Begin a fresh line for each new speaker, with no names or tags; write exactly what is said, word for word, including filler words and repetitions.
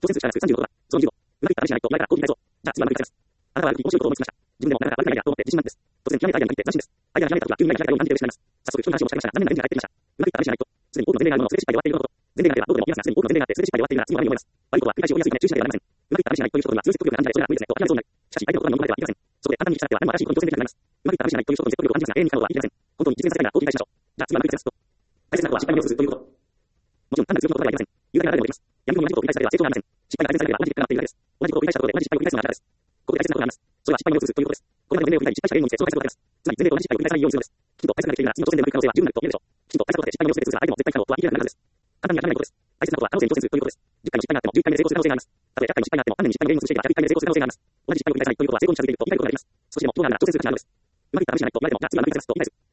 当選数しかなくさんじゅうごことだ。そのにじゅうご。うまくいったらしないと前からコーヒー体操。じゃあ次はうまくいきます。あなたはある日面白いことを思いつきました。自分でもなかなか歩けないやと思って自信なんです。突然ひらめいたアイデアに限って斬新です。アイデアがひらめいた時は急に何かが開いたように感じて嬉しくなります。早速人の話を仕掛けましたが、残念ながらエンジンが入っていました。うまくいったらしないと、すでに多くの前例があるものをすでに失敗で終わっているようなこと。前例があるものをすでに失敗で終わっているなら次は何かいいと思います。悪いことは私が今するということです。ここで新しいアイデアが思いつきました。自分でもなかなか歩けないやと思って自信なんです。悪いことは繰り返し起こりやすいため注意しなければなりません。うまくいったらしないという一言が通説得力が感じられそれがそれがいいですねと話しそうになる。しかし相手の言葉に飲まれてはいけません。そこで簡単に聞きたくては何も新しいことに挑戦できなくなります。うまくいったらしないという一言に説得力を感じますが永遠に不可能とは言い切れません。本当に実現させたいならこう繰り返しましょう。じゃあ次はうまくいきますと。大切なことは失敗に目をつぶすということ。もちろん単なる強気のことではありません。有害な誰でもできます。闇雲同じことを繰り返されれば成長がありません。失敗が改善されれば同じ結果が待っているだけです。同じことを繰り返したことで同じ失敗を繰り返すのがあなたです。ここで大切なことがあります。それは失敗に目をつぶすということです。これまでの前例を振り返り失敗した例にしてその対策を立てます。つまり前例と同じ失敗を繰り返さないようにするのです。きちんと対策ができているなら次の挑戦でうまくいく可能性は十分あると言えるでしょう。きちんと対策を立てて失敗に目をつぶせ続ける相手も絶対不可能とは言い切れなくなるはずです。簡単に諦めないことです。大切なことは可能性に挑戦するということです。じゅっかいの失敗があってもじゅういっかいめで成功する可能性があります。たとえひゃっかいの失敗があっても何年に失敗の原因を潰していけばひゃくいっかいめで成功する可能性があります。同じ失敗を繰り返さないということは成功に近づいていると言いたいことがあります。少しでも希望があるなら挑戦する価値があるのです。うまくいったらしないと言われてもじゃあ次はうまくいきますと言いたいです。